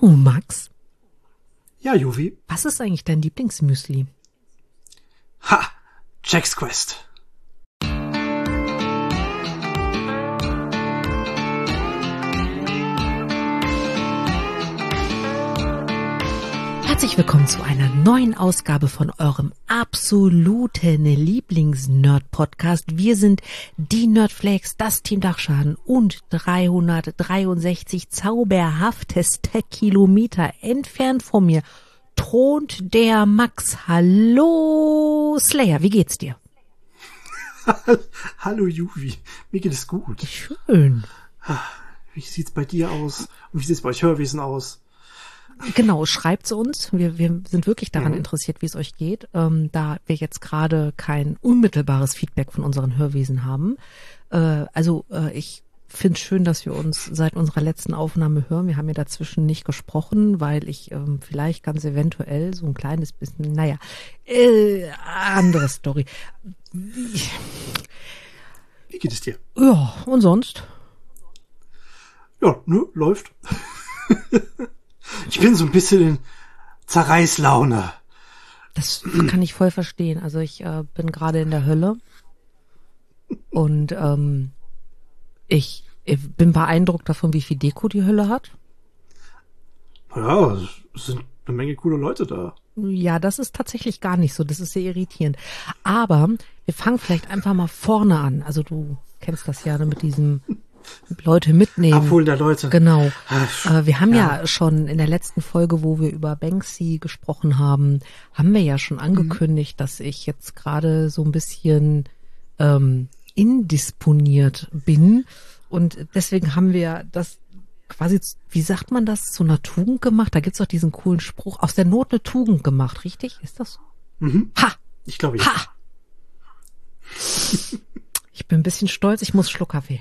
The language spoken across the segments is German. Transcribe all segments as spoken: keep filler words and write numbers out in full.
Oh, Max? Ja, Juvi? Was ist eigentlich dein Lieblingsmüsli? Ha! Jack's Quest. Herzlich willkommen zu einer neuen Ausgabe von eurem absoluten Lieblings-Nerd-Podcast. Wir sind die Nerdflakes, das Team Dachschaden und dreihundertdreiundsechzig zauberhafteste Kilometer entfernt von mir thront der Max. Hallo Slayer, wie geht's dir? Hallo Juvi, mir geht es gut. Schön. Wie sieht's bei dir aus? Und wie sieht's bei euch Hörwesen aus? Genau, schreibt's uns. Wir, wir sind wirklich daran mhm. interessiert, wie es euch geht, ähm, da wir jetzt gerade kein unmittelbares Feedback von unseren Hörwesen haben. Äh, also äh, ich finde es schön, dass wir uns seit unserer letzten Aufnahme hören. Wir haben ja dazwischen nicht gesprochen, weil ich ähm, vielleicht ganz eventuell so ein kleines bisschen, naja, äh, andere Story. Wie geht es dir? Ja, und sonst? Ja, ne, läuft. Ich bin so ein bisschen in Zerreißlaune. Das kann ich voll verstehen. Also ich äh, bin gerade in der Hölle und ähm, ich, ich bin beeindruckt davon, wie viel Deko die Hölle hat. Ja, es sind eine Menge coole Leute da. Ja, das ist tatsächlich gar nicht so. Das ist sehr irritierend. Aber wir fangen vielleicht einfach mal vorne an. Also du kennst das ja mit diesem Leute mitnehmen. Abholen der Leute. Genau. Äh, wir haben ja. ja schon in der letzten Folge, wo wir über Banksy gesprochen haben, haben wir ja schon angekündigt, mhm. dass ich jetzt gerade so ein bisschen ähm, indisponiert bin. Und deswegen haben wir das quasi, wie sagt man das, zu einer Tugend gemacht? Da gibt's doch diesen coolen Spruch, aus der Not eine Tugend gemacht, richtig? Ist das so? Mhm. Ha! Ich glaube, ja. Ha! Ich bin ein bisschen stolz, ich muss Schluck Kaffee.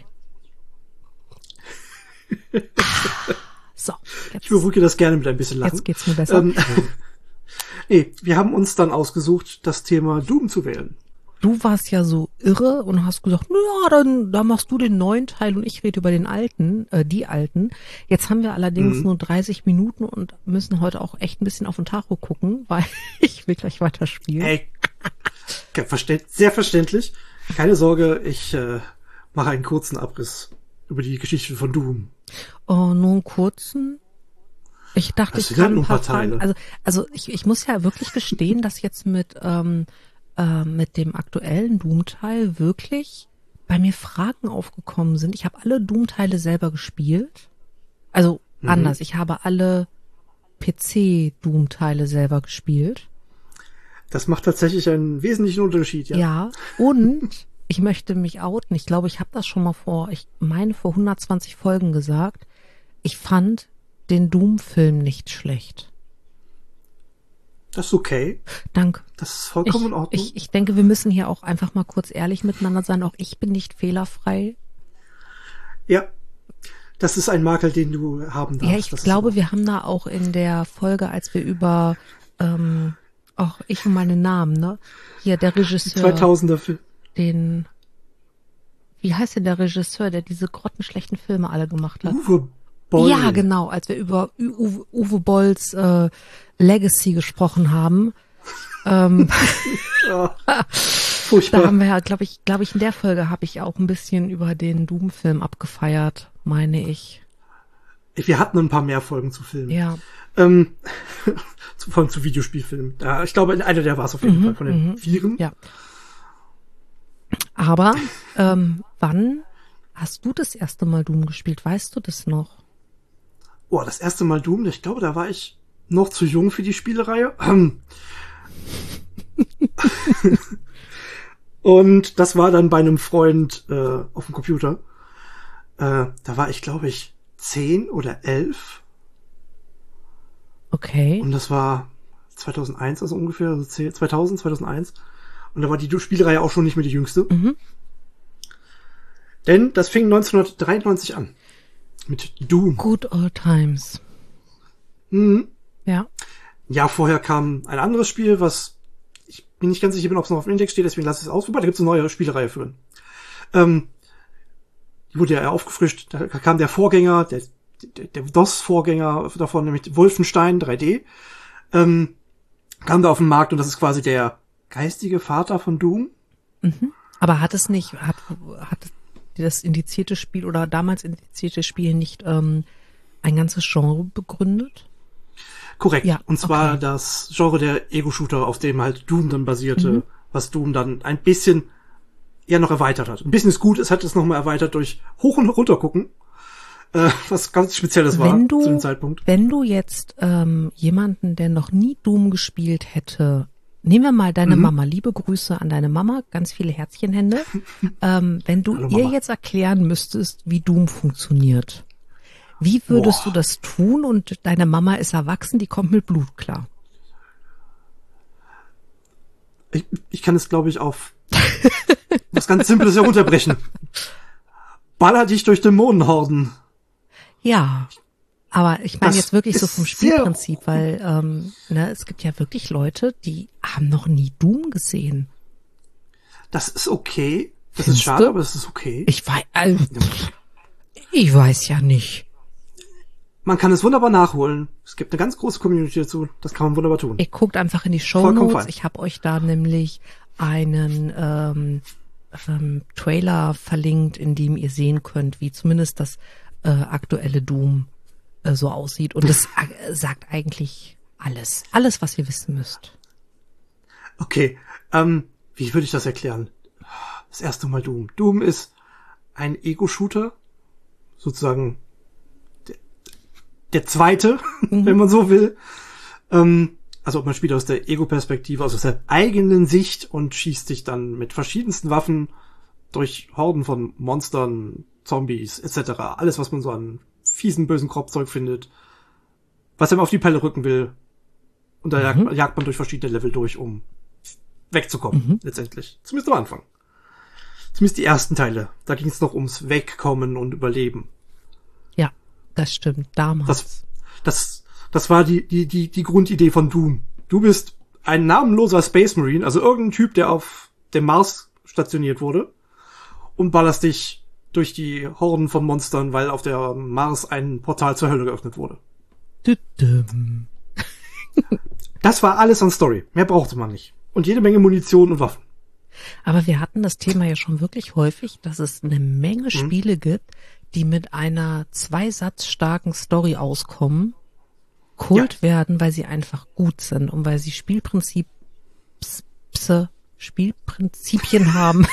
So, jetzt, ich beruhige das gerne mit ein bisschen Lachen. Jetzt geht's mir besser. Ähm, nee, wir haben uns dann ausgesucht, das Thema Doom zu wählen. Du warst ja so irre und hast gesagt, na, dann, dann machst du den neuen Teil und ich rede über den alten, äh, die alten. Jetzt haben wir allerdings mhm. nur dreißig Minuten und müssen heute auch echt ein bisschen auf den Tacho gucken, weil ich will gleich weiterspielen. Hey, sehr verständlich. Keine Sorge, ich äh, mache einen kurzen Abriss über die Geschichte von Doom. Oh, nur einen kurzen? Ich dachte, das ich kann ein ein paar paar Teile. Fragen, also, also ich, ich muss ja wirklich gestehen, dass jetzt mit, ähm, äh, mit dem aktuellen Doom-Teil wirklich bei mir Fragen aufgekommen sind. Ich habe alle Doom-Teile selber gespielt. Also mhm. anders, ich habe alle P C-Doom-Teile selber gespielt. Das macht tatsächlich einen wesentlichen Unterschied, ja. Ja, und ich möchte mich outen. Ich glaube, ich habe das schon mal vor, ich meine vor hundertzwanzig Folgen gesagt. Ich fand den Doom-Film nicht schlecht. Das ist okay. Danke. Das ist vollkommen ich, in Ordnung. Ich, ich denke, wir müssen hier auch einfach mal kurz ehrlich miteinander sein. Auch ich bin nicht fehlerfrei. Ja, das ist ein Makel, den du haben darfst. Ja, ich das glaube, wir haben da auch in der Folge, als wir über, ähm, auch ich und meine Namen, ne? Hier, der Regisseur. zweitausender Film. Den, wie heißt denn der Regisseur, der diese grottenschlechten Filme alle gemacht hat? Uwe Boll. Ja, genau, als wir über Uwe, Uwe Bolls äh, Legacy gesprochen haben. ähm, ja, furchtbar. Da haben wir ja, glaube ich, glaube ich, in der Folge habe ich auch ein bisschen über den Doom-Film abgefeiert, meine ich. Wir hatten ein paar mehr Folgen zu Filmen. Ja. Ähm, zu, vor allem zu Videospielfilmen. Ja, ich glaube, einer der war es auf jeden mhm, Fall von den mhm. Vieren. Ja. Aber ähm, wann hast du das erste Mal Doom gespielt? Weißt du das noch? Oh, das erste Mal Doom, ich glaube, da war ich noch zu jung für die Spielereihe. Und das war dann bei einem Freund äh, auf dem Computer. Äh, da war ich, glaube ich, zehn oder elf. Okay. Und das war zweitausendeins, also ungefähr, also zweitausend, zweitausendeins. Und da war die Spielreihe auch schon nicht mehr die jüngste. Mhm. Denn das fing neunzehnhundertdreiundneunzig an. Mit Doom. Good old times. Mhm. Ja. Ja, vorher kam ein anderes Spiel, was ich bin nicht ganz sicher bin, ob es noch auf dem Index steht, deswegen lasse ich es aus. Wobei, da gibt es eine neue Spielereihe für. Ähm, die wurde ja aufgefrischt. Da kam der Vorgänger, der der, der DOS-Vorgänger davon, nämlich Wolfenstein drei D, ähm, kam da auf den Markt und das ist quasi der geistige Vater von Doom. Mhm. Aber hat es nicht, hat, hat das indizierte Spiel oder damals indizierte Spiel nicht ähm, ein ganzes Genre begründet? Korrekt. Ja, und zwar okay. das Genre der Ego-Shooter, auf dem halt Doom dann basierte, Mhm. was Doom dann ein bisschen ja noch erweitert hat. Ein bisschen ist gut, es hat es nochmal erweitert durch Hoch- und Runtergucken, äh, was ganz Spezielles war Wenn du, zu dem Zeitpunkt. wenn du jetzt ähm, jemanden, der noch nie Doom gespielt hätte, nehmen wir mal deine Mhm. Mama, liebe Grüße an deine Mama, ganz viele Herzchenhände, ähm, wenn du Hallo, ihr Mama. jetzt erklären müsstest, wie Doom funktioniert, wie würdest Boah. du das tun? Und deine Mama ist erwachsen, die kommt mit Blut klar. Ich, ich kann es, glaube ich, auf was ganz Simples herunterbrechen. Baller dich durch Dämonenhorden. Ja, aber ich meine Das jetzt wirklich so ist vom sehr- Spielprinzip, weil ähm, ne, es gibt ja wirklich Leute, die haben noch nie Doom gesehen. Das ist okay. Das Findest ist schade, du? aber das ist okay. Ich weiß, also, ich weiß ja nicht. Man kann es wunderbar nachholen. Es gibt eine ganz große Community dazu. Das kann man wunderbar tun. Ihr guckt einfach in die Vollkommen Shownotes. fein. Ich habe euch da nämlich einen ähm, ähm, Trailer verlinkt, in dem ihr sehen könnt, wie zumindest das äh, aktuelle Doom äh, so aussieht. Und das äh, sagt eigentlich alles. Alles, was ihr wissen müsst. Okay, ähm, wie würde ich das erklären? Das erste Mal Doom. Doom ist ein Ego-Shooter, sozusagen der, der zweite, wenn man so will. Ähm, also man spielt aus der Ego-Perspektive, also aus der eigenen Sicht und schießt sich dann mit verschiedensten Waffen durch Horden von Monstern, Zombies et cetera. Alles, was man so an fiesen, bösen Kropfzeug findet, was einem auf die Pelle rücken will. Und da jagt, jagt man durch verschiedene Level durch, um wegzukommen, Mhm. letztendlich. Zumindest am Anfang. Zumindest die ersten Teile. Da ging es noch ums Wegkommen und Überleben. Ja, das stimmt. Damals. Das, das, das war die, die, die, die Grundidee von Doom. Du bist ein namenloser Space Marine, also irgendein Typ, der auf dem Mars stationiert wurde und ballerst dich durch die Horden von Monstern, weil auf der Mars ein Portal zur Hölle geöffnet wurde. Düdüm. Das war alles an Story. Mehr brauchte man nicht. Und jede Menge Munition und Waffen. Aber wir hatten das Thema ja schon wirklich häufig, dass es eine Menge Spiele gibt, die mit einer zweisatzstarken Story auskommen, Kult Ja. werden, weil sie einfach gut sind und weil sie Spielprinzip, ps, ps, Spielprinzipien haben,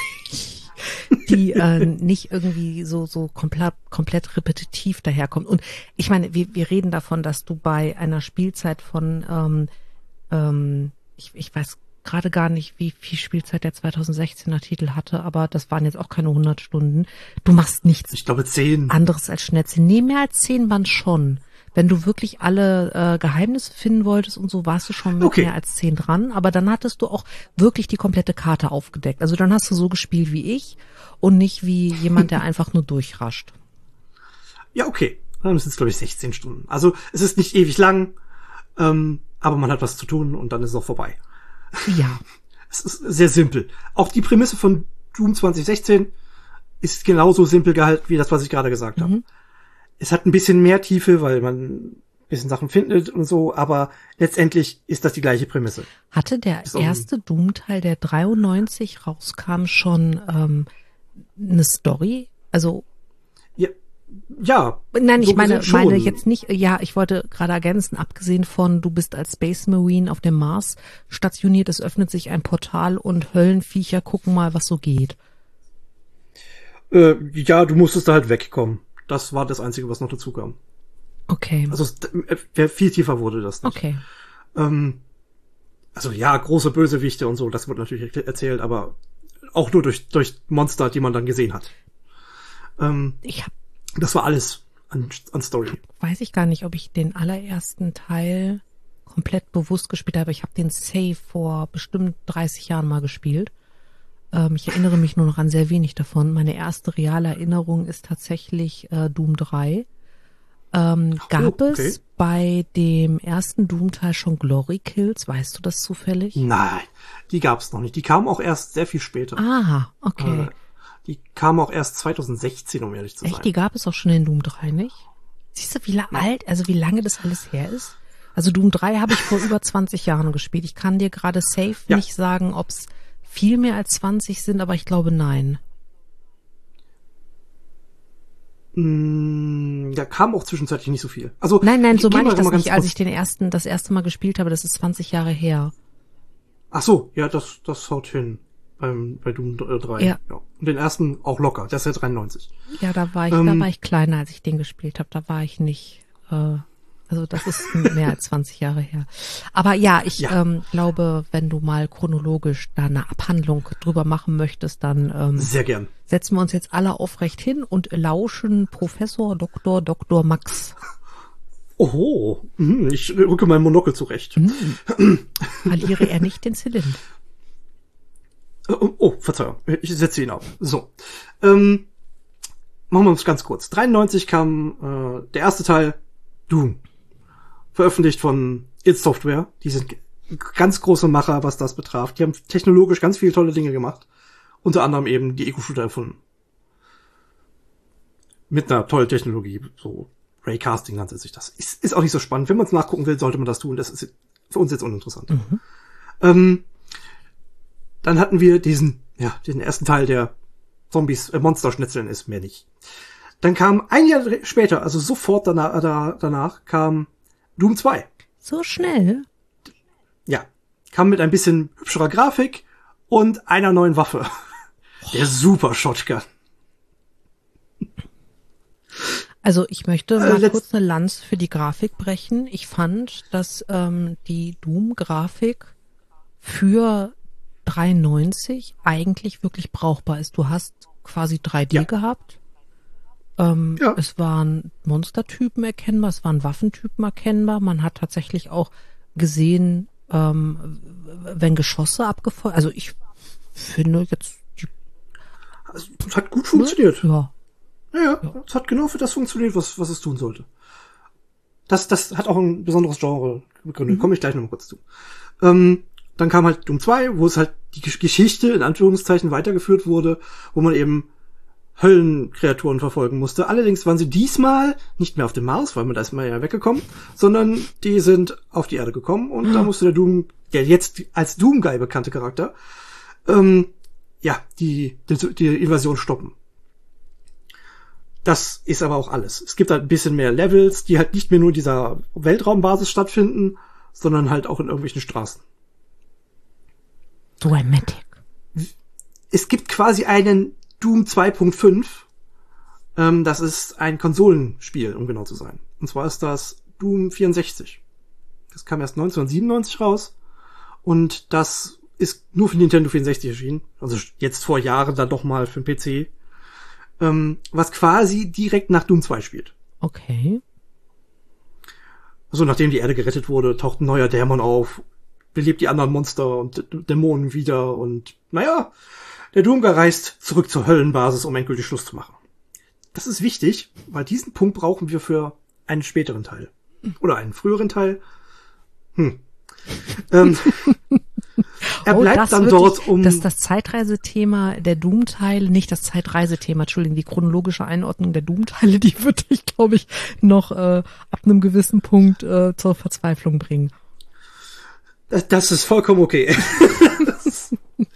die äh, nicht irgendwie so so komplett komplett repetitiv daherkommen. Und ich meine, wir, wir reden davon, dass du bei einer Spielzeit von ähm, ähm, ich, ich weiß gerade gar nicht, wie viel Spielzeit der zweitausendsechzehner Titel hatte, aber das waren jetzt auch keine hundert Stunden. Du machst nichts Ich glaube zehn. anderes als Schnetzel. Nee, mehr als zehn waren schon. Wenn du wirklich alle äh, Geheimnisse finden wolltest und so, warst du schon mit Okay. mehr als zehn dran. Aber dann hattest du auch wirklich die komplette Karte aufgedeckt. Also dann hast du so gespielt wie ich und nicht wie jemand, der einfach nur durchrascht. Ja, okay. Dann sind es, glaube ich, sechzehn Stunden. Also es ist nicht ewig lang, ähm, aber man hat was zu tun und dann ist es auch vorbei. Ja. Es ist sehr simpel. Auch die Prämisse von Doom zwanzig sechzehn ist genauso simpel gehalten wie das, was ich gerade gesagt habe. Mhm. Es hat ein bisschen mehr Tiefe, weil man ein bisschen Sachen findet und so, aber letztendlich ist das die gleiche Prämisse. Hatte der Ist auch ein- erste Doom-Teil, der dreiundneunzig rauskam, schon ähm, eine Story? Also Ja, ja. Nein, ich so meine, gesehen schon. meine jetzt nicht, ja, ich wollte gerade ergänzen, abgesehen von, du bist als Space Marine auf dem Mars stationiert, es öffnet sich ein Portal und Höllenviecher gucken mal, was so geht. Äh, ja, du musstest da halt wegkommen. Das war das Einzige, was noch dazu kam. Okay, Also es, äh, viel tiefer wurde das nicht. okay. Ähm, also ja, große Bösewichte und so, das wird natürlich erzählt, aber auch nur durch, durch Monster, die man dann gesehen hat. Ähm, Ich hab, das war alles an, an Story. weiß ich gar nicht, ob ich den allerersten Teil komplett bewusst gespielt habe. Ich habe den Safe vor bestimmt dreißig Jahren mal gespielt. Ähm, ich erinnere mich nur noch an sehr wenig davon. Meine erste reale Erinnerung ist tatsächlich äh, Doom drei. Ähm, gab Oh, okay. es bei dem ersten Doom-Teil schon Glory Kills? Weißt du das zufällig? Nein, die gab's noch nicht. Die kamen auch erst sehr viel später. Ah, okay. Äh, die kamen auch erst zweitausendsechzehn, um ehrlich zu sein. Echt, die gab es auch schon in Doom drei, nicht? Siehst du, wie la- alt, also wie lange das alles her ist? Also Doom drei habe ich vor über zwanzig Jahren gespielt. Ich kann dir gerade safe Ja. nicht sagen, ob es viel mehr als zwanzig sind, aber ich glaube nein. Mm, Da kam auch zwischenzeitlich nicht so viel. Also Nein, nein, so gehen meine wir ich das mal ganz nicht, als kurz- ich den ersten, das erste Mal gespielt habe. Das ist zwanzig Jahre her. Ach so, ja, das, das haut hin. Beim, bei Doom drei. Ja. Und den ersten auch locker. Der ist ja dreiundneunzig. Ja, da war ich, Ähm. da war ich kleiner, als ich den gespielt habe. Da war ich nicht, äh, also das ist mehr als zwanzig Jahre her. Aber ja, ich Ja. Ähm, glaube, wenn du mal chronologisch da eine Abhandlung drüber machen möchtest, dann ähm, Sehr gern. setzen wir uns jetzt alle aufrecht hin und lauschen Professor Doktor Doktor Max. Oho, mhm, ich rücke mein Monokel zurecht. Verliere er nicht den Zylinder. Oh, oh, Verzeihung, ich setze ihn auf. So, ähm, machen wir uns ganz kurz. dreiundneunzig kam äh, der erste Teil, Doom. Veröffentlicht von id Software. Die sind g- ganz große Macher, was das betraf. Die haben technologisch ganz viele tolle Dinge gemacht. Unter anderem eben die Ego-Shooter erfunden. Mit einer tollen Technologie, so Raycasting nannte sich das. Ist, ist auch nicht so spannend. Wenn man es nachgucken will, sollte man das tun. Das ist für uns jetzt uninteressant. Mhm. Ähm, dann hatten wir diesen, ja, den ersten Teil, der Zombies, äh, Monster-Schnitzeln ist, mehr nicht. Dann kam ein Jahr später, also sofort danach, da, danach, kam Doom zwei. So schnell? Ja, kam mit ein bisschen hübscherer Grafik und einer neuen Waffe. Der Super Shotgun. Also ich möchte Äh, mal letzt- kurz eine Lanze für die Grafik brechen. Ich fand, dass ähm, die Doom-Grafik für dreiundneunzig eigentlich wirklich brauchbar ist. Du hast quasi drei D Ja. gehabt. Ähm, Ja. Es waren Monstertypen erkennbar, es waren Waffentypen erkennbar. Man hat tatsächlich auch gesehen, ähm, wenn Geschosse abgefeuert. Also ich finde jetzt die, Also, es hat gut funktioniert. ja. Ja, ja, es hat genau für das funktioniert, was, was es tun sollte. Das, das hat auch ein besonderes Genre begründet. Komme ich gleich noch mal kurz zu. Ähm, dann kam halt Doom zwei, wo es halt die Gesch- Geschichte in Anführungszeichen weitergeführt wurde, wo man eben Höllenkreaturen verfolgen musste. Allerdings waren sie diesmal nicht mehr auf dem Mars, weil man da ist mal ja weggekommen, sondern die sind auf die Erde gekommen und da musste der Doom, der jetzt als Doom-Guy bekannte Charakter, ähm, ja, die, die, die Invasion stoppen. Das ist aber auch alles. Es gibt halt ein bisschen mehr Levels, die halt nicht mehr nur in dieser Weltraumbasis stattfinden, sondern halt auch in irgendwelchen Straßen. Dramatic. Es gibt quasi einen Doom zwei Punkt fünf. Ähm, das ist ein Konsolenspiel, um genau zu sein. Und zwar ist das Doom vierundsechzig. Das kam erst neunzehnhundertsiebenundneunzig raus. Und das ist nur für Nintendo vierundsechzig erschienen. Also jetzt vor Jahren dann doch mal für den P C. Ähm, was quasi direkt nach Doom zwei spielt. Okay. Also nachdem die Erde gerettet wurde, taucht ein neuer Dämon auf, belebt die anderen Monster und D- Dämonen wieder und naja, der Doomguy reist zurück zur Höllenbasis, um endgültig Schluss zu machen. Das ist wichtig, weil diesen Punkt brauchen wir für einen späteren Teil. Oder einen früheren Teil. Hm. ähm, er Oh, bleibt das dann wirklich, dort, um... Das, das Zeitreisethema der Doom-Teile, nicht das Zeitreisethema, Entschuldigung, die chronologische Einordnung der Doom-Teile, die würde ich, glaube ich, noch äh, ab einem gewissen Punkt äh, zur Verzweiflung bringen. Das, das ist vollkommen okay. das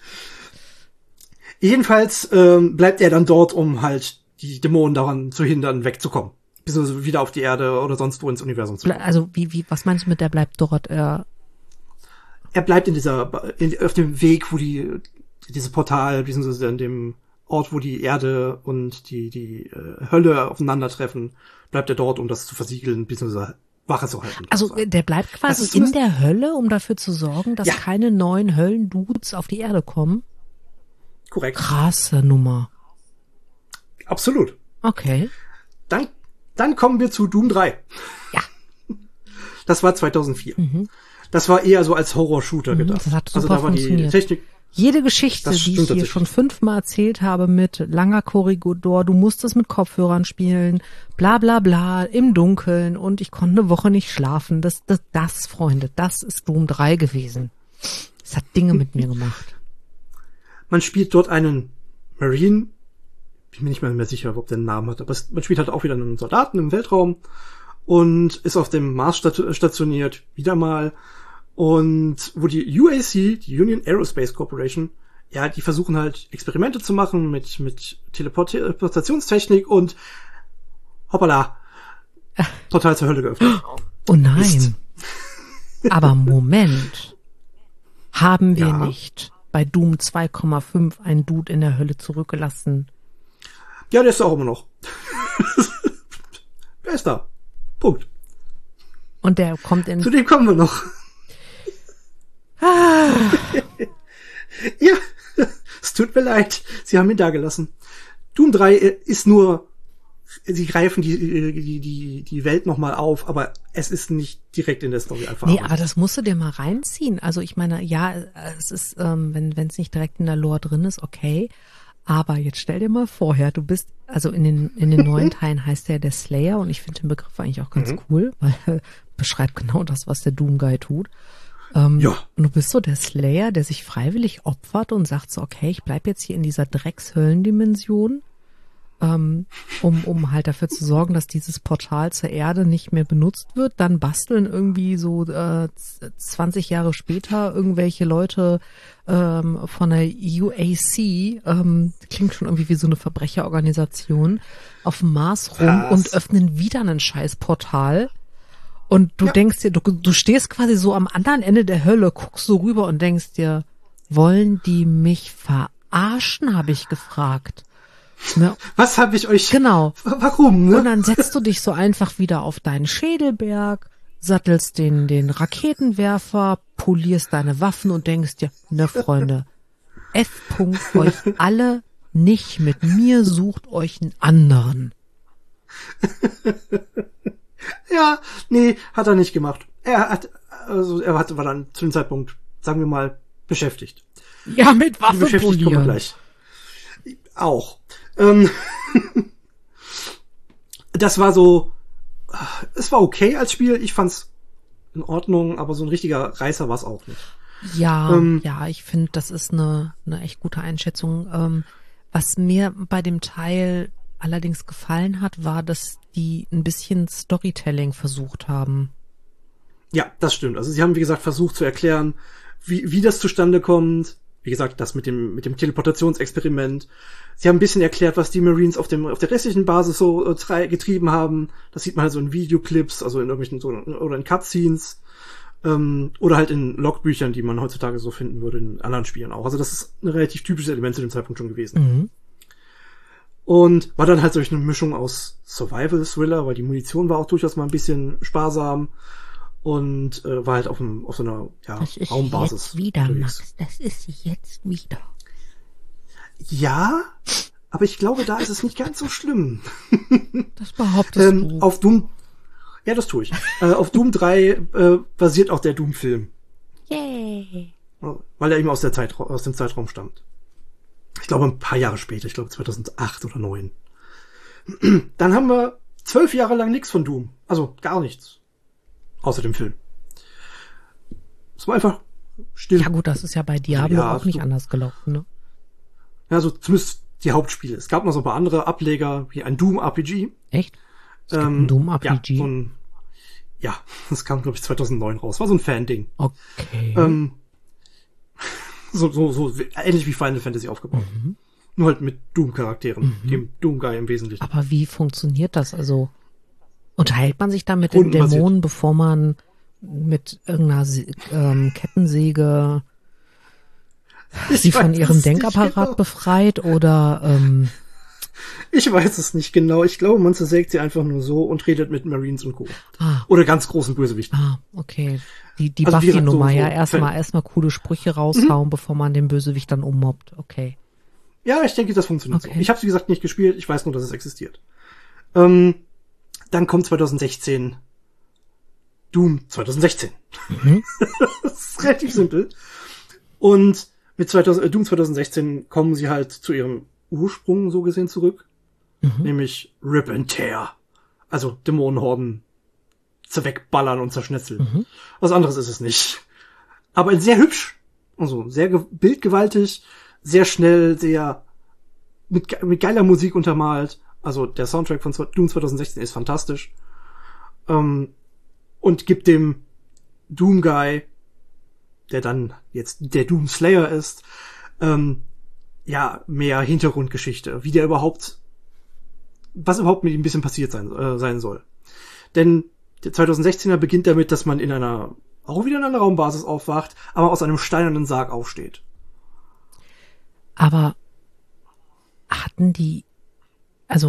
Jedenfalls ähm, bleibt er dann dort, um halt die Dämonen daran zu hindern, wegzukommen. Beziehungsweise wieder auf die Erde oder sonst wo ins Universum zu Ble- kommen. Also wie, wie, was meinst du mit der bleibt dort? Äh, Er bleibt in dieser, in, auf dem Weg, wo die, diese Portal, beziehungsweise an dem Ort, wo die Erde und die, die äh, Hölle aufeinandertreffen, bleibt er dort, um das zu versiegeln, beziehungsweise Wache zu halten. also sozusagen. der bleibt Das quasi ist in zumindest- der Hölle, um dafür zu sorgen, dass Ja. keine neuen Höllendudes auf die Erde kommen. Korrekt. Krasse Nummer. Absolut. Okay. Dann, dann kommen wir zu Doom drei. Ja. Das war zweitausendvier. Mhm. Das war eher so als Horror-Shooter Mhm, gedacht. das hat also super da war die funktioniert. Technik. Jede Geschichte, Das die stimmt ich hier tatsächlich. schon fünfmal erzählt habe mit langer Korridor, du musst es mit Kopfhörern spielen, bla bla bla, im Dunkeln und ich konnte eine Woche nicht schlafen. Das, das, das, Freunde, das ist Doom drei gewesen. Das hat Dinge mit mir gemacht. Man spielt dort einen Marine, bin mir nicht mehr, mehr sicher, ob der einen Namen hat, aber es, man spielt halt auch wieder einen Soldaten im Weltraum und ist auf dem Mars stationiert, wieder mal. Und wo die U A C, die Union Aerospace Corporation, ja, die versuchen halt Experimente zu machen mit mit Teleportationstechnik und hoppala, total zur Hölle geöffnet. Oh nein. Mist. Aber Moment. Haben wir ja. nicht bei Doom zwei Komma fünf einen Dude in der Hölle zurückgelassen? Ja, der ist da auch immer noch. Wer ist da? Punkt. Und der kommt in... Zu dem kommen wir noch. Ah. Ja, es tut mir leid. Sie haben ihn da gelassen. Doom drei ist nur... Sie greifen die, die, die, die Welt nochmal auf, aber es ist nicht direkt in der Story einfach. Nee, aber das musst du dir mal reinziehen. Also ich meine, ja, es ist, ähm, wenn wenn es nicht direkt in der Lore drin ist, okay. Aber jetzt stell dir mal vorher, du bist, also in den in den neuen Teilen heißt der der Slayer und ich finde den Begriff eigentlich auch ganz mhm. cool, weil er beschreibt genau das, was der Doom Guy tut. Ähm, ja. Und du bist so der Slayer, der sich freiwillig opfert und sagt so, okay, ich bleib jetzt hier in dieser Dreckshöllendimension. Um, um halt dafür zu sorgen, dass dieses Portal zur Erde nicht mehr benutzt wird, dann basteln irgendwie so äh, zwanzig Jahre später irgendwelche Leute ähm, von der U A C, ähm, klingt schon irgendwie wie so eine Verbrecherorganisation, auf dem Mars rum Was? und öffnen wieder ein scheiß Portal. Und du ja. denkst dir, du, du stehst quasi so am anderen Ende der Hölle, guckst so rüber und denkst dir, wollen die mich verarschen, habe ich gefragt. Ne? Was habe ich euch... Genau. Warum, ne? Und dann setzt du dich so einfach wieder auf deinen Schädelberg, sattelst den, den Raketenwerfer, polierst deine Waffen und denkst dir, ne Freunde, F. euch alle nicht mit mir, sucht euch einen anderen. Ja, nee, hat er nicht gemacht. Er hat, also er hat, war dann zu dem Zeitpunkt, sagen wir mal, beschäftigt. Ja, mit Waffen beschäftigt polieren. Kommen wir gleich. Auch. Ähm, das war so, es war okay als Spiel, ich fand's in Ordnung, aber so ein richtiger Reißer war's auch nicht. Ja, ähm, ja, ich finde, das ist eine, eine echt gute Einschätzung. Ähm, was mir bei dem Teil allerdings gefallen hat, war, dass die ein bisschen Storytelling versucht haben. Ja, das stimmt. Also sie haben, wie gesagt, versucht zu erklären, wie, wie das zustande kommt. Wie gesagt, das mit dem mit dem Teleportationsexperiment. Sie haben ein bisschen erklärt, was die Marines auf dem auf der restlichen Basis so äh, getrieben haben. Das sieht man halt so in Videoclips, also in irgendwelchen so oder in Cutscenes ähm, oder halt in Logbüchern, die man heutzutage so finden würde in anderen Spielen auch. Also das ist ein relativ typisches Element zu dem Zeitpunkt schon gewesen. Mhm. Und war dann halt solch eine Mischung aus Survival-Thriller, weil die Munition war auch durchaus mal ein bisschen sparsam. Und äh, war halt auf, einem, auf so einer ja, das ist Raumbasis. Jetzt wieder, Max. Das ist jetzt wieder. Ja, aber ich glaube, da ist es nicht ganz so schlimm. Das behauptest ähm, du. Auf Doom, ja, das tue ich. äh, auf Doom drei äh, basiert auch der Doom-Film. Yay. Weil er eben aus der Zeit, aus dem Zeitraum stammt. Ich glaube, ein paar Jahre später. Ich glaube, zweitausendacht oder neun. Dann haben wir zwölf Jahre lang nichts von Doom. Also gar nichts. Außer dem Film. Es war einfach still. Ja gut, das ist ja bei Diablo ja, auch nicht so, anders gelaufen, ne? Ja, so zumindest die Hauptspiele. Es gab noch so ein paar andere Ableger, wie ein Doom-R P G. Echt? Es gibt ähm, ein Doom-R P G? Ja, so ein, ja, das kam, glaube ich, zweitausendneun raus. War so ein Fan-Ding. Okay. Ähm, so, so, so ähnlich wie Final Fantasy aufgebaut. Mhm. Nur halt mit Doom-Charakteren. Mhm. Dem Doom-Guy im Wesentlichen. Aber wie funktioniert das? Also unterhält man sich da mit den Dämonen, bevor man mit irgendeiner ähm, Kettensäge sie von ihrem Denkapparat genau. befreit oder ähm ich weiß es nicht genau. Ich glaube, man zersägt sie einfach nur so und redet mit Marines und Co. Ah. Oder ganz großen Bösewichten. Ah, okay. Die, die also Buffy-Nummer, so, so ja, erstmal erstmal coole Sprüche raushauen, mhm. bevor man den Bösewicht dann ummobbt. Okay. Ja, ich denke, das funktioniert okay. so. Ich habe wie gesagt nicht gespielt, ich weiß nur, dass es existiert. Ähm, Dann kommt zweitausendsechzehn Doom zweitausendsechzehn. Mhm. Das ist relativ simpel. Und mit zweitausend, äh, Doom zweitausendsechzehn kommen sie halt zu ihrem Ursprung so gesehen zurück. Mhm. Nämlich Rip and Tear. Also Dämonenhorden zerwegballern und zerschnetzeln. Mhm. Was anderes ist es nicht. Aber sehr hübsch. Also sehr ge- bildgewaltig, sehr schnell, sehr mit, mit geiler Musik untermalt. Also der Soundtrack von Doom zwanzig sechzehn ist fantastisch. Ähm, und gibt dem Doom Guy, der dann jetzt der Doom Slayer ist, ähm, ja, mehr Hintergrundgeschichte, wie der überhaupt, was überhaupt mit ihm ein bisschen passiert sein, äh, sein soll. Denn der zwanzig sechzehner beginnt damit, dass man in einer, auch wieder in einer Raumbasis aufwacht, aber aus einem steinernen Sarg aufsteht. Aber hatten die, also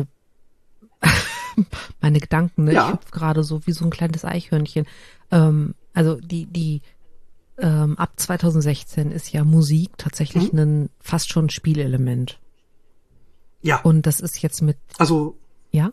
meine Gedanken, ne? Ja. Ich hüpf gerade so wie so ein kleines Eichhörnchen. Ähm, also die, die ähm, ab zwanzig sechzehn ist ja Musik tatsächlich Mhm. ein fast schon Spielelement. Ja, Und das ist jetzt mit, also ja?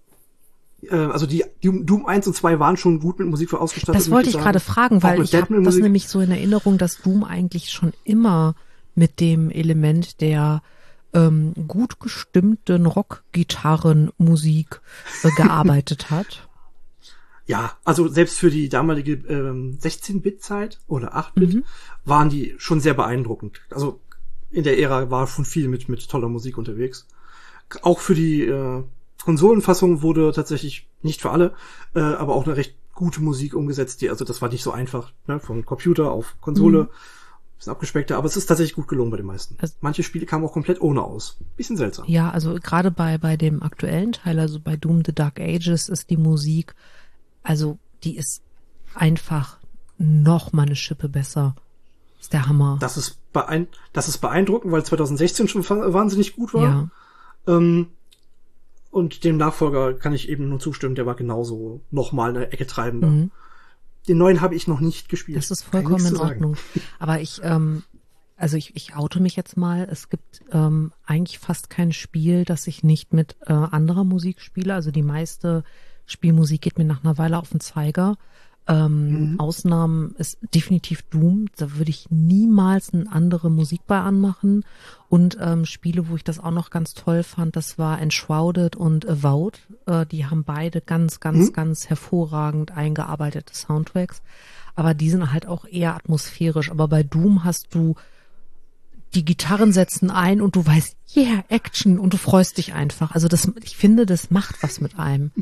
äh, also die Doom, Doom eins und zwei waren schon gut mit Musik für ausgestattet. Das wollte ich gerade fragen, Auch weil mit ich habe das Deathmetal-Musik. nämlich so in Erinnerung, dass Doom eigentlich schon immer mit dem Element der ähm, gut gestimmten Rockgitarrenmusik äh, gearbeitet hat. Ja, also selbst für die damalige ähm, sechzehn-Bit-Zeit oder acht-Bit Mhm. waren die schon sehr beeindruckend. Also in der Ära war schon viel mit mit toller Musik unterwegs. Auch für die äh, Konsolenfassung wurde tatsächlich, nicht für alle, äh, aber auch eine recht gute Musik umgesetzt. Die, also das war nicht so einfach, ne, von Computer auf Konsole. Mhm. Bisschen abgespeckter, aber es ist tatsächlich gut gelungen bei den meisten. Also- Manche Spiele kamen auch komplett ohne aus. Bisschen seltsam. Ja, also gerade bei bei dem aktuellen Teil, also bei Doom the Dark Ages ist die Musik, also die ist einfach noch mal eine Schippe besser. Ist der Hammer. Das ist, beein das ist beeindruckend, weil zwanzig sechzehn schon fa- wahnsinnig gut war. Ja. Ähm, und dem Nachfolger kann ich eben nur zustimmen, der war genauso nochmal eine Ecke treibender. Mhm. Den neuen habe ich noch nicht gespielt. Das ist Kann ich vollkommen nichts in zu sagen. Ordnung. Aber ich, ähm, also ich, ich oute mich jetzt mal. Es gibt ähm, eigentlich fast kein Spiel, das ich nicht mit äh, anderer Musik spiele. Also die meiste Spielmusik geht mir nach einer Weile auf den Zeiger. Ähm, Mhm. Ausnahmen ist definitiv Doom. Da würde ich niemals eine andere Musik bei anmachen. Und ähm, Spiele, wo ich das auch noch ganz toll fand, das war Enshrouded und Avowed. Äh, die haben beide ganz, ganz, Mhm. ganz hervorragend eingearbeitete Soundtracks. Aber die sind halt auch eher atmosphärisch. Aber bei Doom hast du, die Gitarren setzen ein und du weißt, yeah, Action, und du freust dich einfach. Also das, ich finde, das macht was mit einem.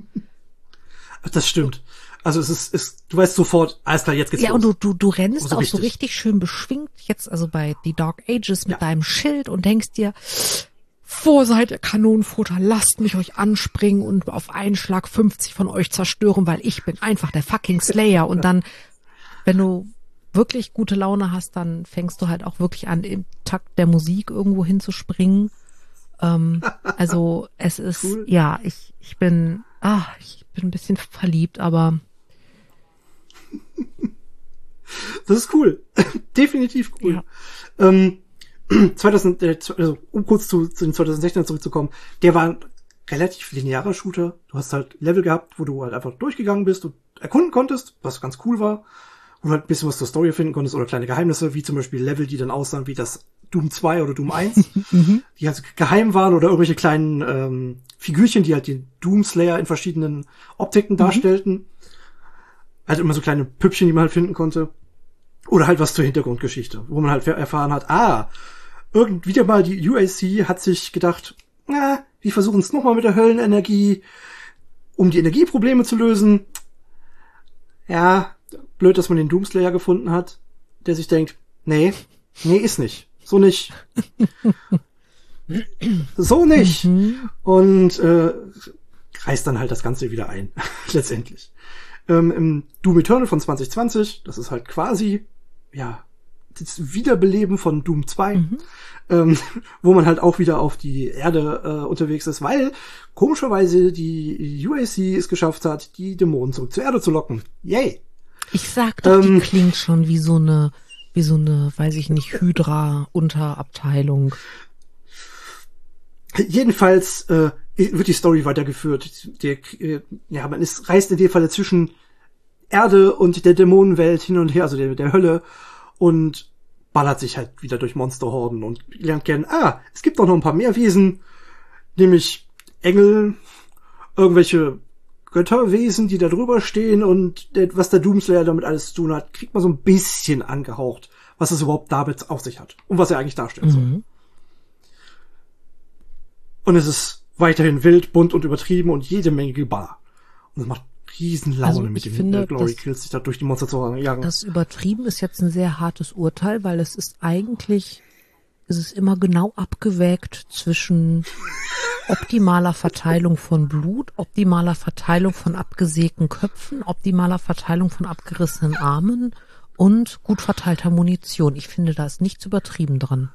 Das stimmt. Also es ist, ist, du weißt sofort, alles klar, jetzt geht's Ja, und los. du, du, du rennst So auch so richtig. richtig schön beschwingt jetzt, also bei The Dark Ages mit Ja. deinem Schild und denkst dir, Vorseite Kanonenfutter, lasst mich euch anspringen und auf einen Schlag fünfzig von euch zerstören, weil ich bin einfach der fucking Slayer. Und dann, wenn du wirklich gute Laune hast, dann fängst du halt auch wirklich an, im Takt der Musik irgendwo hinzuspringen. Ähm, also es ist, Cool. ja, ich, ich bin, ah, ich bin ein bisschen verliebt, aber Das ist cool. Definitiv cool. ja. Ähm, zweitausend, äh, also, um kurz zu, zu den zwanzig sechzehner zurückzukommen, der war ein relativ linearer Shooter. Du hast halt Level gehabt, wo du halt einfach durchgegangen bist und erkunden konntest, was ganz cool war. Wo du halt ein bisschen was zur Story finden konntest oder kleine Geheimnisse, wie zum Beispiel Level, die dann aussahen wie das Doom zwei oder Doom eins, die halt geheim waren, oder irgendwelche kleinen ähm, Figürchen, die halt den Doom Slayer in verschiedenen Optiken darstellten. Halt immer so kleine Püppchen, die man halt finden konnte. Oder halt was zur Hintergrundgeschichte, wo man halt erfahren hat, ah, irgend wieder mal die U A C hat sich gedacht, na, wir versuchen es nochmal mit der Höllenenergie, um die Energieprobleme zu lösen. Ja, blöd, dass man den Doomslayer gefunden hat, der sich denkt, nee, nee, ist nicht. So nicht. So nicht. Mhm. Und äh, reißt dann halt das Ganze wieder ein, letztendlich. Ähm, Im Doom Eternal von zwanzig zwanzig, das ist halt quasi, ja, das Wiederbeleben von Doom zwei, Mhm. ähm, wo man halt auch wieder auf die Erde äh, unterwegs ist, weil komischerweise die U A C es geschafft hat, die Dämonen zurück zur Erde zu locken. Yay! Ich sag doch, Ähm, die klingt schon wie so eine, wie so eine, weiß ich nicht, Hydra-Unterabteilung. Jedenfalls äh, wird die Story weitergeführt. Der, äh, ja, man ist reist in dem Fall zwischen Erde und der Dämonenwelt hin und her, also der, der Hölle, und ballert sich halt wieder durch Monsterhorden und lernt kennen, ah, es gibt doch noch ein paar mehr Wesen, nämlich Engel, irgendwelche Götterwesen, die da drüber stehen, und der, was der Doomslayer damit alles zu tun hat, kriegt man so ein bisschen angehaucht, was es überhaupt damit auf sich hat und was er eigentlich darstellen soll. Mhm. Und es ist weiterhin wild, bunt und übertrieben und jede Menge Geballer. Und es macht riesen Laune Also mit ich den finde, äh, Glory das- Kills, sich da durch die Monster zu jagen. Das übertrieben ist jetzt ein sehr hartes Urteil, weil es ist eigentlich, es ist immer genau abgewägt zwischen optimaler Verteilung von Blut, optimaler Verteilung von abgesägten Köpfen, optimaler Verteilung von abgerissenen Armen und gut verteilter Munition. Ich finde, da ist nichts übertrieben dran.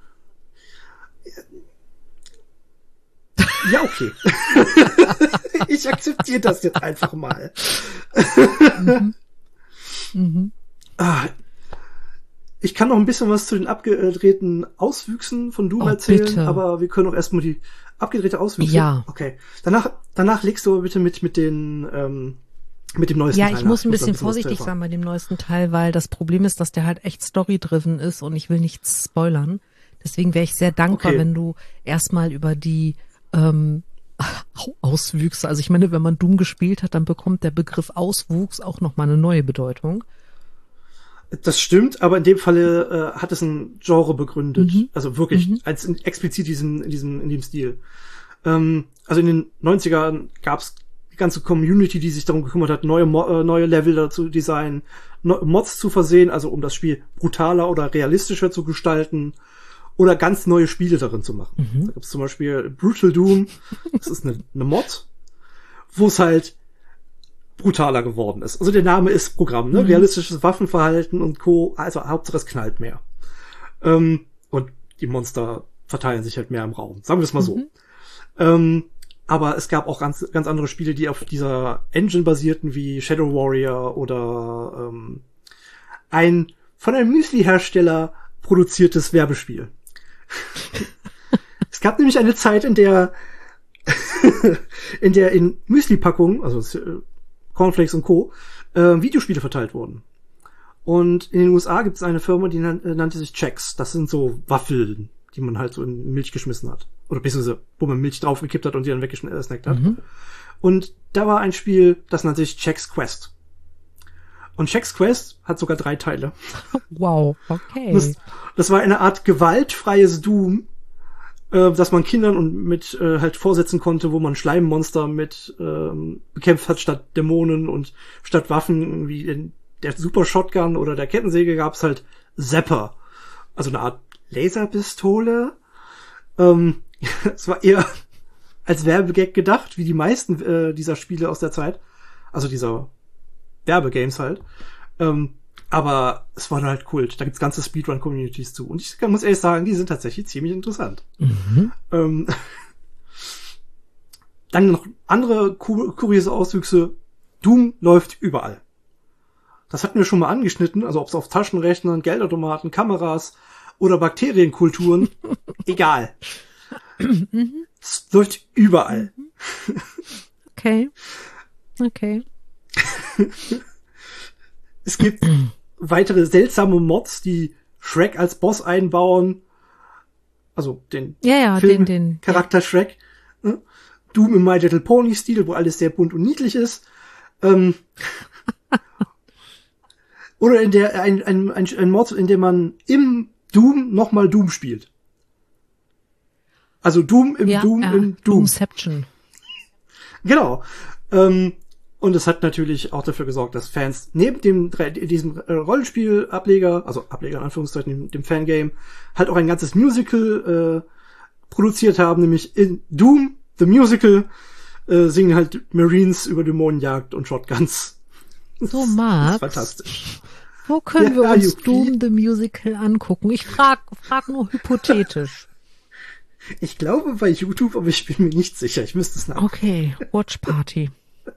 Ja, okay. Ich akzeptiere das jetzt einfach mal. Mhm. Mhm. Ah, ich kann noch ein bisschen was zu den abgedrehten Auswüchsen von Doom Oh, erzählen, bitte. aber wir können auch erstmal die abgedrehte Auswüchse. Ja. Okay. Danach, danach legst du aber bitte mit, mit den, ähm, mit dem neuesten Ja, Teil ich nach. muss ein da bisschen was vorsichtig zu sein bei dem neuesten Teil, weil das Problem ist, dass der halt echt story-driven ist und ich will nichts spoilern. Deswegen wäre ich sehr dankbar, Okay. wenn du erstmal über die ähm, Auswüchse, also ich meine, wenn man Doom gespielt hat, dann bekommt der Begriff Auswuchs auch nochmal eine neue Bedeutung. Das stimmt, aber in dem Falle äh, hat es ein Genre begründet. Mhm. Also wirklich, Mhm. als in, explizit diesen, in diesem, in dem Stil. Ähm, also in den neunzigern gab es die ganze Community, die sich darum gekümmert hat, neue, Mo äh, neue Level dazu designen, no Mods zu versehen, also um das Spiel brutaler oder realistischer zu gestalten oder ganz neue Spiele darin zu machen. Mhm. Da gibt es zum Beispiel Brutal Doom, das ist eine, eine Mod, wo es halt brutaler geworden ist. Also der Name ist Programm, ne? Mhm. Realistisches Waffenverhalten und Co. Also Hauptsache es knallt mehr. Ähm, und die Monster verteilen sich halt mehr im Raum. Sagen wir es mal so. Mhm. Ähm, aber es gab auch ganz, ganz andere Spiele, die auf dieser Engine basierten, wie Shadow Warrior oder ähm, ein von einem Müsli-Hersteller produziertes Werbespiel. Es gab nämlich eine Zeit, in der in der in Müsli-Packungen, also äh, Cornflakes und Co., äh, Videospiele verteilt wurden. Und in den U S A gibt es eine Firma, die nan äh, nannte sich Chex. Das sind so Waffeln, die man halt so in Milch geschmissen hat. Oder beziehungsweise, wo man Milch draufgekippt hat und die dann weggesnackt hat. Mhm. Und da war ein Spiel, das nannte sich Chex Quest. Und Chex Quest hat sogar drei Teile. Wow, okay. Das, das war eine Art gewaltfreies Doom, äh, das man Kindern und mit äh, halt vorsetzen konnte, wo man Schleimmonster mit ähm, bekämpft hat statt Dämonen und statt Waffen wie in der Super Shotgun oder der Kettensäge gab's halt Zapper, also eine Art Laserpistole. Ähm, es war eher als Werbegag gedacht, wie die meisten äh, dieser Spiele aus der Zeit, also dieser Werbegames halt. Ähm, aber es war halt Kult. Da gibt's ganze Speedrun-Communities zu. Und ich kann, muss ehrlich sagen, die sind tatsächlich ziemlich interessant. Mhm. Ähm, dann noch andere kur kuriose Auswüchse. Doom läuft überall. Das hatten wir schon mal angeschnitten, also ob es auf Taschenrechnern, Geldautomaten, Kameras oder Bakterienkulturen, egal. Es läuft überall. Okay. Okay. Es gibt weitere seltsame Mods, die Shrek als Boss einbauen. Also den Ja, ja, Film den, den. Charakter Shrek. Ne? Doom im My Little Pony Stil, wo alles sehr bunt und niedlich ist. Ähm, oder in der ein, ein, ein, ein Mod, in dem man im Doom nochmal Doom spielt. Also Doom im Ja, Doom ja, im Doom. Doomception. Genau. Ähm, und es hat natürlich auch dafür gesorgt, dass Fans neben dem diesem äh, Rollenspiel-Ableger, also Ableger in Anführungszeichen, dem, dem Fangame, halt auch ein ganzes Musical äh, produziert haben, nämlich in Doom, the Musical, äh, singen halt Marines über Dämonenjagd und Shotguns. So, Max. Das ist fantastisch. Wo können Ja, wir uns Yuki. Doom the Musical angucken? Ich frag, frag nur hypothetisch. Ich glaube bei YouTube, aber ich bin mir nicht sicher. Ich müsste es nach. Okay, Watch Party.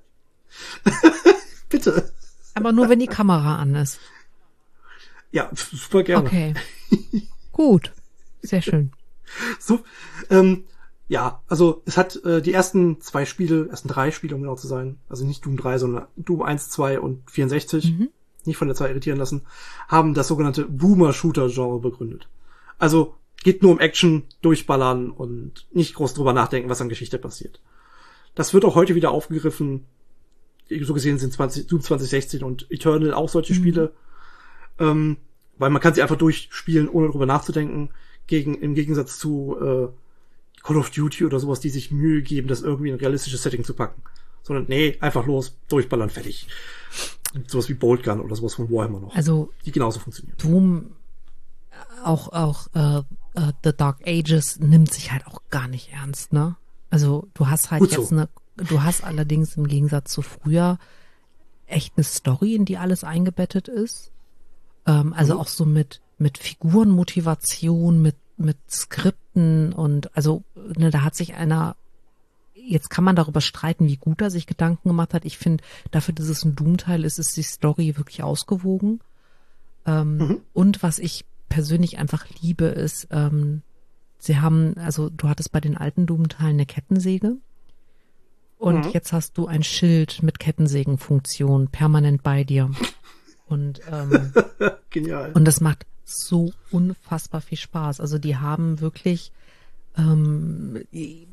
Bitte. Aber nur, wenn die Kamera an ist. Ja, super gerne. Okay. Gut. Sehr schön. So, ähm, ja, also es hat äh, die ersten zwei Spiele, ersten drei Spiele, um genau zu sein, also nicht Doom drei, sondern Doom eins, zwei und vierundsechzig, Mhm. nicht von der Zeit irritieren lassen, haben das sogenannte Boomer-Shooter-Genre begründet. Also geht nur um Action, durchballern und nicht groß drüber nachdenken, was an Geschichte passiert. Das wird auch heute wieder aufgegriffen. So gesehen sind zwanzig, Doom zwanzig sechzehn und Eternal auch solche Mhm. Spiele. Ähm, weil man kann sie einfach durchspielen, ohne drüber nachzudenken. Gegen, im Gegensatz zu äh, Call of Duty oder sowas, die sich Mühe geben, das irgendwie in ein realistisches Setting zu packen. Sondern, nee, einfach los, durchballern, fertig. Und sowas wie Boltgun oder sowas von Warhammer noch. Also, die genauso funktionieren. Doom, auch, auch, äh, äh, The Dark Ages nimmt sich halt auch gar nicht ernst, ne? Also, du hast halt Gut jetzt so. eine, du hast allerdings im Gegensatz zu früher echt eine Story, in die alles eingebettet ist. Ähm, also Mhm. auch so mit, mit Figurenmotivation, mit, mit Skripten und also, ne, da hat sich einer, jetzt kann man darüber streiten, wie gut er sich Gedanken gemacht hat. Ich finde, dafür, dass es ein Doom-Teil ist, ist die Story wirklich ausgewogen. Ähm, Mhm. und was ich persönlich einfach liebe, ist, ähm, sie haben, also du hattest bei den alten Doom-Teilen eine Kettensäge und Mhm. jetzt hast du ein Schild mit Kettensägenfunktion permanent bei dir. Und, ähm, Genial. und das macht so unfassbar viel Spaß. Also die haben wirklich, ähm, die,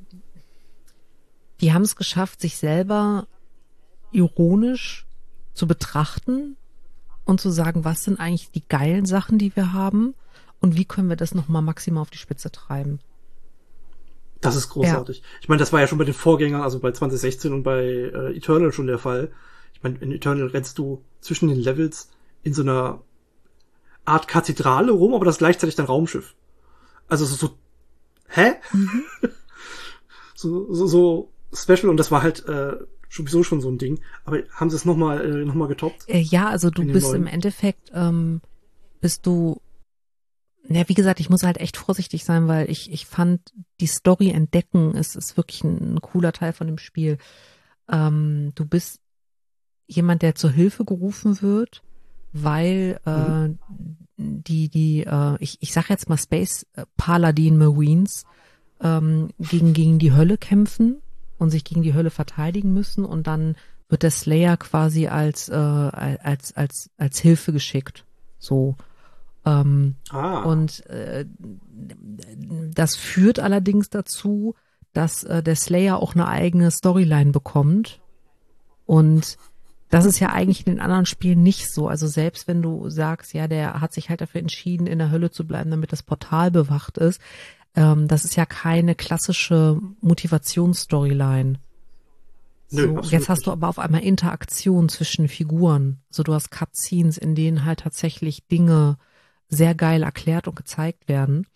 die haben es geschafft, sich selber ironisch zu betrachten und zu sagen, was sind eigentlich die geilen Sachen, die wir haben und wie können wir das nochmal maximal auf die Spitze treiben. Das ist großartig. Ja. Ich meine, das war ja schon bei den Vorgängern, also bei zwanzig sechzehn und bei äh, Eternal schon der Fall. Ich meine, in Eternal rennst du zwischen den Levels in so einer Art Kathedrale rum, aber das ist gleichzeitig dein Raumschiff. Also so, so hä? Mhm. so, so, so special und das war halt äh, sowieso schon so ein Ding. Aber haben sie es nochmal äh, noch mal getoppt? Äh, ja, also du bist neuen. im Endeffekt, ähm, bist du, ja, wie gesagt, ich muss halt echt vorsichtig sein, weil ich, ich fand, die Story entdecken ist, ist wirklich ein, ein cooler Teil von dem Spiel. Ähm, du bist jemand, der zur Hilfe gerufen wird, weil äh, mhm. die, die, äh, ich, ich sag jetzt mal Space Paladin Marines ähm, gegen, gegen die Hölle kämpfen und sich gegen die Hölle verteidigen müssen und dann wird der Slayer quasi als, äh, als, als, als Hilfe geschickt. So. Ähm, ah. Und äh, das führt allerdings dazu, dass äh, der Slayer auch eine eigene Storyline bekommt. Und das ist ja eigentlich in den anderen Spielen nicht so. Also selbst wenn du sagst, ja, der hat sich halt dafür entschieden, in der Hölle zu bleiben, damit das Portal bewacht ist, ähm, das ist ja keine klassische Motivationsstoryline. So, jetzt hast du aber auf einmal Interaktion zwischen Figuren. So, du hast Cutscenes, in denen halt tatsächlich Dinge sehr geil erklärt und gezeigt werden.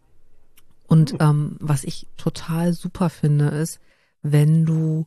Und ähm, was ich total super finde, ist, wenn du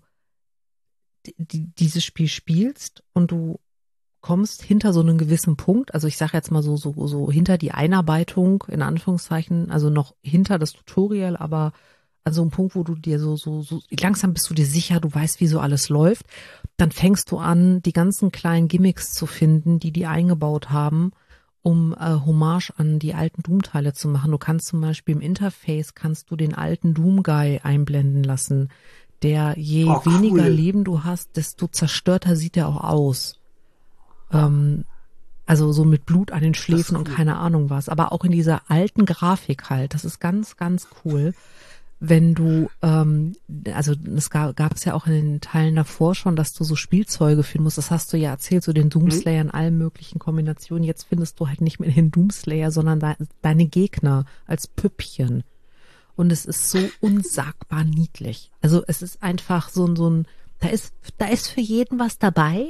die, dieses Spiel spielst und du kommst hinter so einen gewissen Punkt, also ich sage jetzt mal so, so, so hinter die Einarbeitung, in Anführungszeichen, also noch hinter das Tutorial, aber an so einem Punkt, wo du dir so, so, so, langsam bist du dir sicher, du weißt, wie so alles läuft, dann fängst du an, die ganzen kleinen Gimmicks zu finden, die die eingebaut haben, um äh, Hommage an die alten Doom-Teile zu machen. Du kannst zum Beispiel im Interface, kannst du den alten Doom-Guy einblenden lassen, der je oh, cool. weniger Leben du hast, desto zerstörter sieht er auch aus. Ähm, also so mit Blut an den Schläfen cool. und keine Ahnung was. Aber auch in dieser alten Grafik halt. Das ist ganz, ganz cool. Wenn du, ähm, also es gab, gab es ja auch in den Teilen davor schon, dass du so Spielzeuge finden musst. Das hast du ja erzählt, so den Doomslayer in allen möglichen Kombinationen. Jetzt findest du halt nicht mehr den Doomslayer, sondern de- deine Gegner als Püppchen. Und es ist so unsagbar niedlich. Also es ist einfach so ein, so ein, da ist, da ist für jeden was dabei.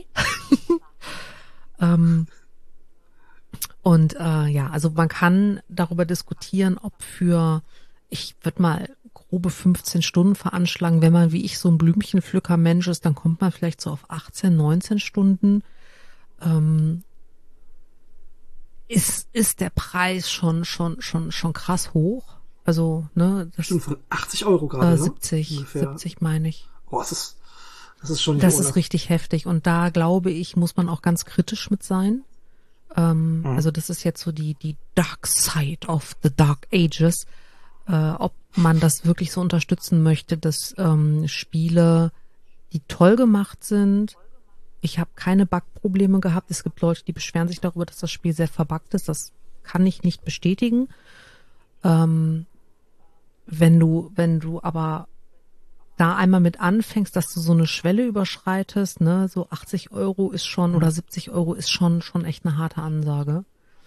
ähm, und äh, ja, also man kann darüber diskutieren, ob für, ich würde mal grobe fünfzehn Stunden veranschlagen, wenn man wie ich so ein Blümchenpflücker-Mensch ist, dann kommt man vielleicht so auf achtzehn, neunzehn Stunden. Ähm, ist, ist der Preis schon, schon, schon, schon krass hoch. Also, ne, das stimmt, von achtzig Euro gerade, äh, siebzig, ne? siebzig meine ich. Oh, das ist, das ist schon nicht Das ohne. ist richtig heftig und da glaube ich, muss man auch ganz kritisch mit sein. Ähm, mhm. Also das ist jetzt so die, die Dark Side of the Dark Ages. Äh, ob man das wirklich so unterstützen möchte, dass ähm, Spiele, die toll gemacht sind. Ich habe keine Bugprobleme gehabt. Es gibt Leute, die beschweren sich darüber, dass das Spiel sehr verbuggt ist. Das kann ich nicht bestätigen. Ähm, wenn du, wenn du aber da einmal mit anfängst, dass du so eine Schwelle überschreitest, ne, so achtzig Euro ist schon oder siebzig Euro ist schon, schon echt eine harte Ansage.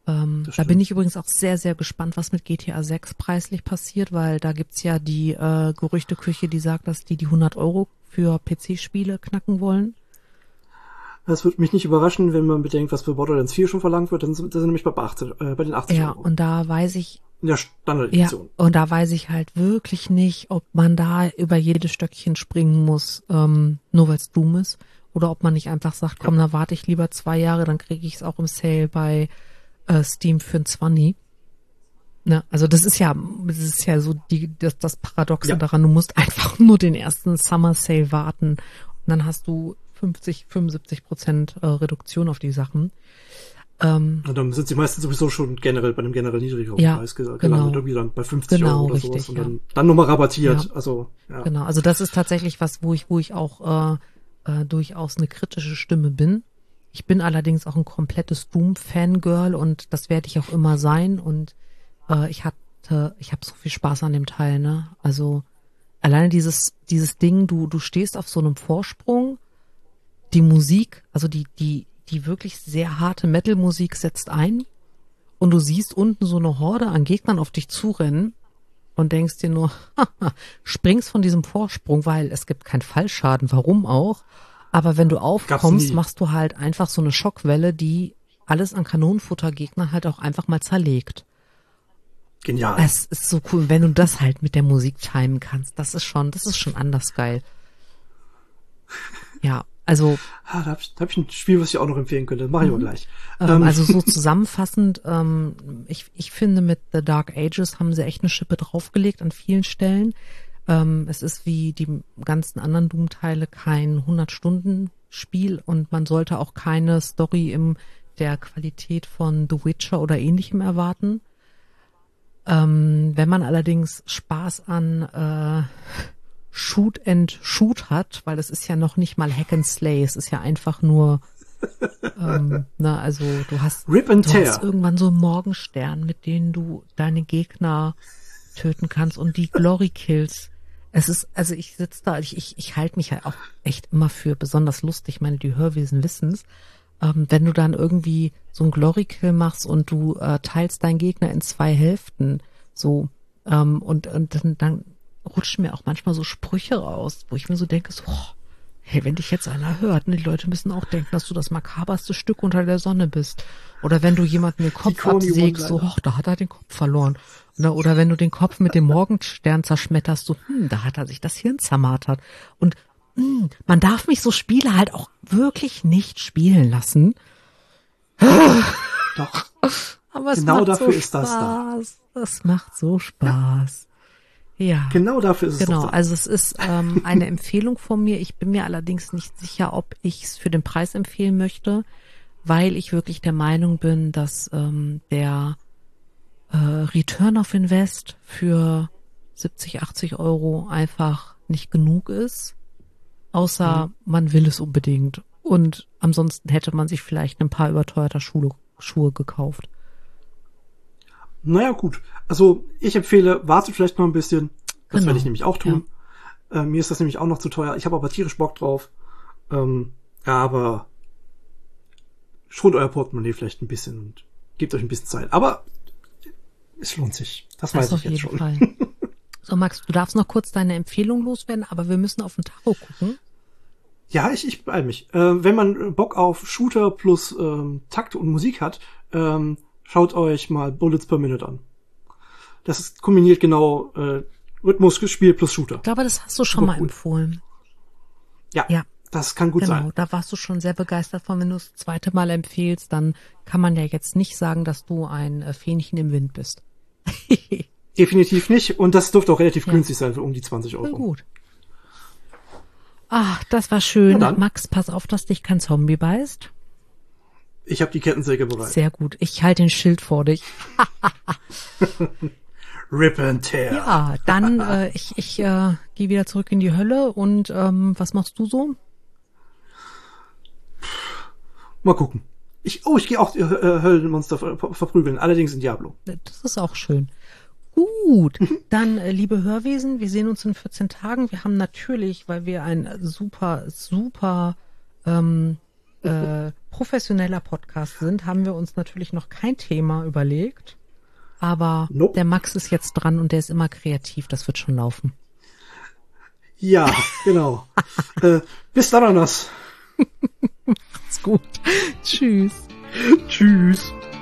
Ähm, Das da stimmt. bin ich übrigens auch sehr, sehr gespannt, was mit G T A sechs preislich passiert, weil da gibt's ja die äh, Gerüchteküche, die sagt, dass die die hundert Euro für P C-Spiele knacken wollen. Das würde mich nicht überraschen, wenn man bedenkt, was für Borderlands vier schon verlangt wird. Dann sind, dann sind nämlich bei, achtzig, äh, bei den achtzig Ja, Euro. und da weiß ich, In der ja, Standardedition. und da weiß ich halt wirklich nicht, ob man da über jedes Stöckchen springen muss, ähm, nur weil es Doom ist, oder ob man nicht einfach sagt, komm, Ja. da warte ich lieber zwei Jahre, dann kriege ich es auch im Sale bei äh, Steam für ein zwanzig. Ne, also das ist ja, das ist ja so die, das, das Paradoxe Ja. daran, du musst einfach nur den ersten Summer Sale warten und dann hast du fünfzig, fünfundsiebzig Prozent äh, Reduktion auf die Sachen. Ähm, Und dann sind sie meistens sowieso schon generell bei einem generell niedrigeren Ja, Preis gelandet. genau. Irgendwie dann bei fünfzig Genau, Euro oder richtig, sowas. Und ja. dann, dann nochmal rabattiert. Ja. Also, ja. Genau, also das ist tatsächlich was, wo ich, wo ich auch äh, äh, durchaus eine kritische Stimme bin. Ich bin allerdings auch ein komplettes Doom-Fangirl und das werde ich auch immer sein. Und äh, ich hatte, ich habe so viel Spaß an dem Teil, ne? Also alleine dieses, dieses Ding, du, du stehst auf so einem Vorsprung, die Musik, also die, die, die wirklich sehr harte Metal-Musik setzt ein und du siehst unten so eine Horde an Gegnern auf dich zurennen und denkst dir nur, springst von diesem Vorsprung, weil es gibt keinen Fallschaden, warum auch. Aber wenn du aufkommst, nie. machst du halt einfach so eine Schockwelle, die alles an Kanonenfuttergegnern halt auch einfach mal zerlegt. Genial. Es ist so cool, wenn du das halt mit der Musik timen kannst. Das ist schon, das ist schon anders geil. Ja, also Ah, da habe ich, da hab ich ein Spiel, was ich auch noch empfehlen könnte. Mach ich aber gleich. Ähm, Ähm, also so zusammenfassend, ähm, ich, ich finde, mit The Dark Ages haben sie echt eine Schippe draufgelegt an vielen Stellen. Ähm, es ist wie die ganzen anderen Doom-Teile kein hundert-Stunden-Spiel und man sollte auch keine Story in der Qualität von The Witcher oder ähnlichem erwarten. Ähm, wenn man allerdings Spaß an äh, Shoot and Shoot hat, weil es ist ja noch nicht mal Hack and Slay, es ist ja einfach nur ähm, na, also du hast, Rip and du Tear. hast irgendwann so Morgenstern, mit denen du deine Gegner töten kannst und die Glory Kills. Es ist, also ich sitze da, ich, ich, ich halte mich halt auch echt immer für besonders lustig. Ich meine, die Hörwesen wissen's. Ähm, wenn du dann irgendwie so einen Glory Kill machst und du äh, teilst deinen Gegner in zwei Hälften, so, ähm, und, und dann, dann rutschen mir auch manchmal so Sprüche raus, wo ich mir so denke, so, oh, hey, wenn dich jetzt einer hört, ne, die Leute müssen auch denken, dass du das makaberste Stück unter der Sonne bist. Oder wenn du jemanden den Kopf Corny absägst, so, One-Liner. hoch, da hat er den Kopf verloren. Oder, oder wenn du den Kopf mit dem Morgenstern zerschmetterst, so, hm, da hat er sich das Hirn zermartert. Und hm, man darf mich so Spiele halt auch wirklich nicht spielen lassen. Doch. Aber es Genau macht dafür so ist das da. Spaß. Das macht so Spaß. Ja. Genau dafür ist es Genau, doch da. also es ist ähm, eine Empfehlung von mir. Ich bin mir allerdings nicht sicher, ob ich es für den Preis empfehlen möchte, weil ich wirklich der Meinung bin, dass ähm, der äh, Return of Invest für siebzig, achtzig Euro einfach nicht genug ist, außer Mhm. man will es unbedingt. Und ansonsten hätte man sich vielleicht ein paar überteuerter Schuhe, Schuhe gekauft. Naja, gut. Also, ich empfehle, wartet vielleicht noch ein bisschen. Das Genau. werde ich nämlich auch tun. Äh, mir ist das nämlich auch noch zu teuer. Ich habe aber tierisch Bock drauf. Ähm, aber schont euer Portemonnaie vielleicht ein bisschen und gebt euch ein bisschen Zeit. Aber es lohnt sich. Das, Das weiß auf ich jetzt jeden schon. Fall. So, Max, du darfst noch kurz deine Empfehlung loswerden, aber wir müssen auf den Tacho gucken. Ja, ich, ich beeil mich. Äh, wenn man Bock auf Shooter plus ähm, Takt und Musik hat, ähm, schaut euch mal Bullets per Minute an. Das ist, kombiniert genau äh, Rhythmus, Spiel plus Shooter. Ich glaube, das hast du schon Super mal cool. empfohlen. Ja, Ja, das kann gut genau. sein. Da warst du schon sehr begeistert von. Wenn du es das zweite Mal empfehlst, dann kann man ja jetzt nicht sagen, dass du ein äh, Fähnchen im Wind bist. Definitiv nicht. Und das dürfte auch relativ Ja. günstig sein für um die zwanzig Voll Euro. gut. Ach, das war schön. Na dann. Max, pass auf, dass dich kein Zombie beißt. Ich habe die Kettensäge bereit. Sehr gut. Ich halte den Schild vor dich. Rip and Tear. Ja, dann äh, ich, ich äh, gehe wieder zurück in die Hölle und ähm, was machst du so? Mal gucken. Ich, oh, ich gehe auch die äh, Höllenmonster ver verprügeln. Allerdings in Diablo. Das ist auch schön. Gut, dann äh, liebe Hörwesen, wir sehen uns in vierzehn Tagen. Wir haben natürlich, weil wir ein super, super ähm, äh, professioneller Podcast sind, haben wir uns natürlich noch kein Thema überlegt. Aber Nope. Der Max ist jetzt dran und der ist immer kreativ. Das wird schon laufen. Ja, genau. äh, bis dann, Ananas. Macht's gut. Tschüss. Tschüss.